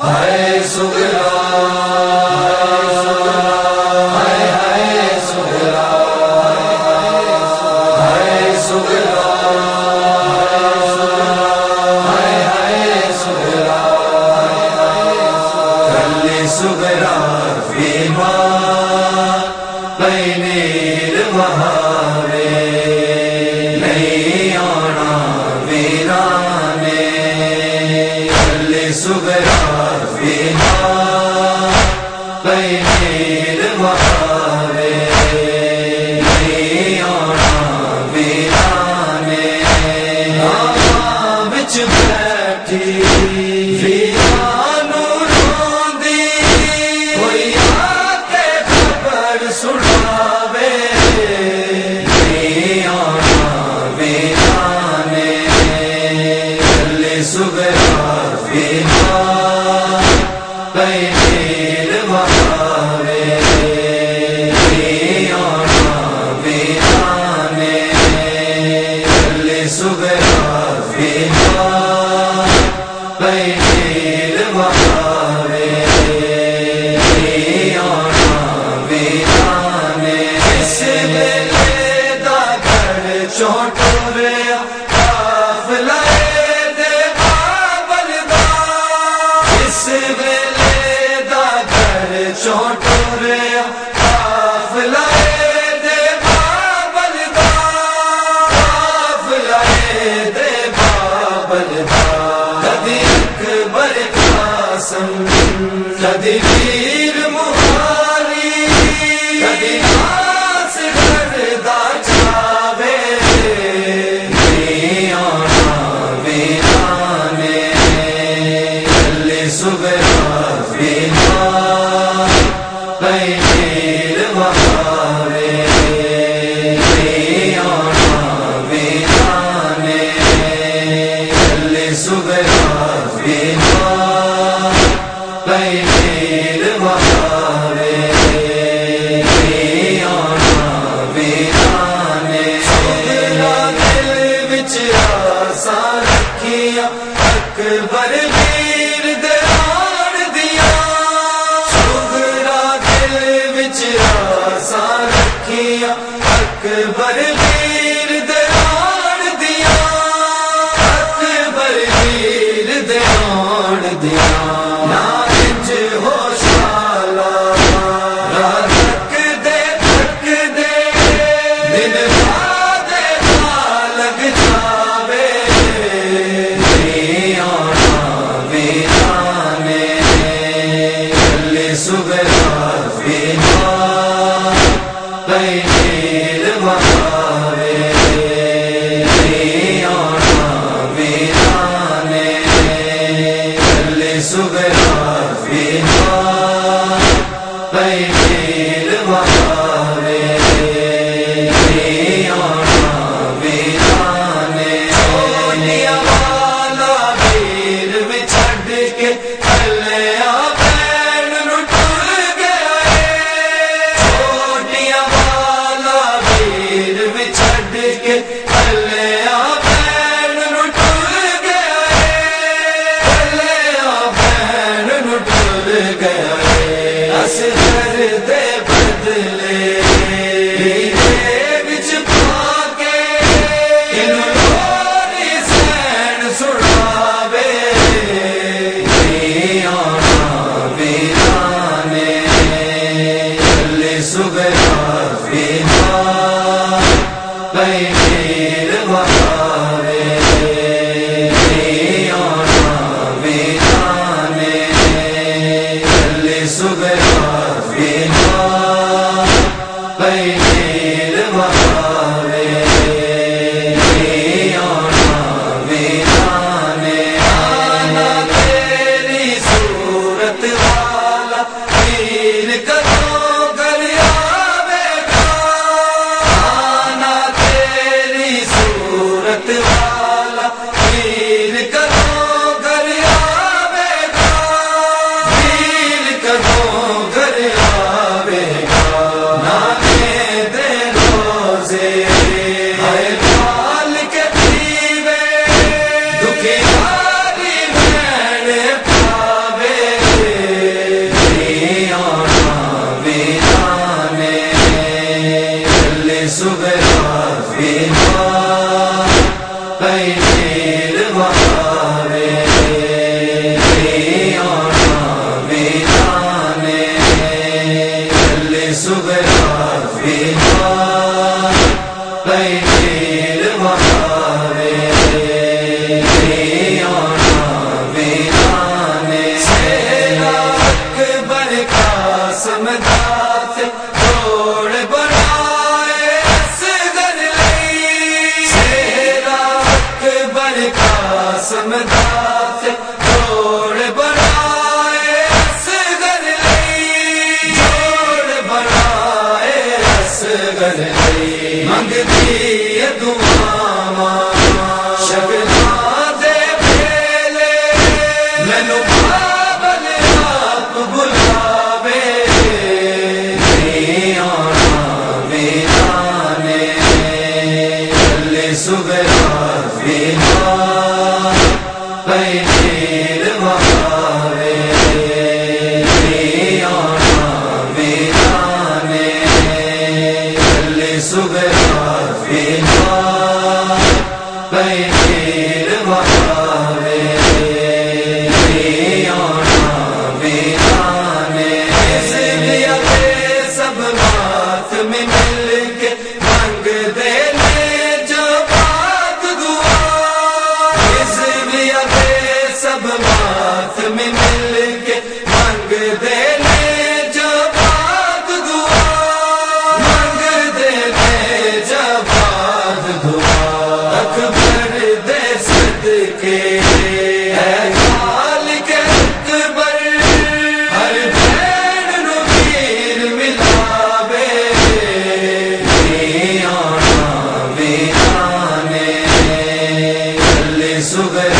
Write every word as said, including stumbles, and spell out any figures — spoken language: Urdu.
ہائے سغرا ہائے ہائے سغرا ہائے سغرا ہائے ہائے سغرا کل سغرا فیما بینیر وہاوے نہیں آنا ویرانے کل سغرا فیما بینیر وہاوے نہیں آنا ویرانے آقا بچ بیٹھی ویرانو روندی کوئی آ کے خبر سناوے نہیں آنا ویرانے کل سغرا فیما بینیر وہاوے نہیں آنا ویرانے کل سغرا فیما بینیر وہاوے نہیں آنا ویرانے اس ویلے دا گھر چوٹوریا قافلہ دے بابل دا اس ویلے دا گھر چوٹوریا قافلہ دے بابل دا قافلہ دے بابل دا کدی اکبر قاسم کدی ویر مہاری کدی آس کردا جاوے نہیں آنا ویرانے کل سغرا فیما بینیر وہاوے نہیں آنا ویرانے کل سغرا فیما بینیر وہاوے نہیں آنا ویرانے سغرا دل وچ آساں رکھیاں اکبر ویر دے آن دیاں سغرا دل وچ آساں رکھیاں اکبر ویر دے آن دیاں اکبر ویر دے آن دیاں نا انج ہوشالا راہ تک دے تک دے دل دے لگ جاوے نہیں آنا ویرانے کل سغرا فیما بینیر وہاوے نہیں آنا ویرانے کل سغرا فیما بینیر وہاوے نہیں آنا ویرانے سونیا والا ویر میں چھڈ کے کلیا بین نو ٹر گیا چھوٹیاں والا ویر میں چھڈ کے کلیا بین نو ٹر گیا کلیا بین مل کے منگ دے لے جواد دعا، منگ دے لے جواد دعا، اکبر دے صدقے اے خالق اکبر، ہر بھین نو پیر ملاوے، نہیں آنا ویرانے، علی صغرا